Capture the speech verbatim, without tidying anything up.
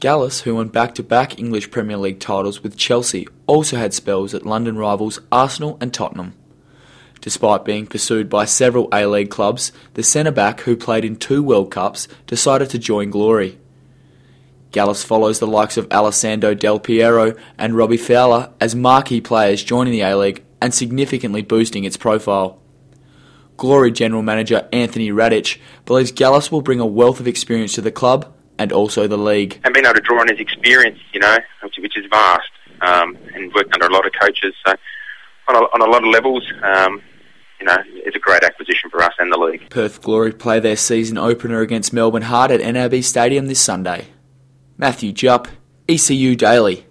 Gallus, who won back-to-back English Premier League titles with Chelsea, also had spells at London rivals Arsenal and Tottenham. Despite being pursued by several A-League clubs, the centre-back, who played in two World Cups, decided to join Glory. Gallus follows the likes of Alessandro Del Piero and Robbie Fowler as marquee players joining the A-League and significantly boosting its profile. Glory General Manager Anthony Radic believes Gallus will bring a wealth of experience to the club and also the league. And being able to draw on his experience, you know, which, which is vast, um, and worked under a lot of coaches. So on a, on a lot of levels, um, you know, it's a great acquisition for us and the league. Perth Glory play their season opener against Melbourne Heart at N A B Stadium this Sunday. Matthew Jupp, E C U Daily.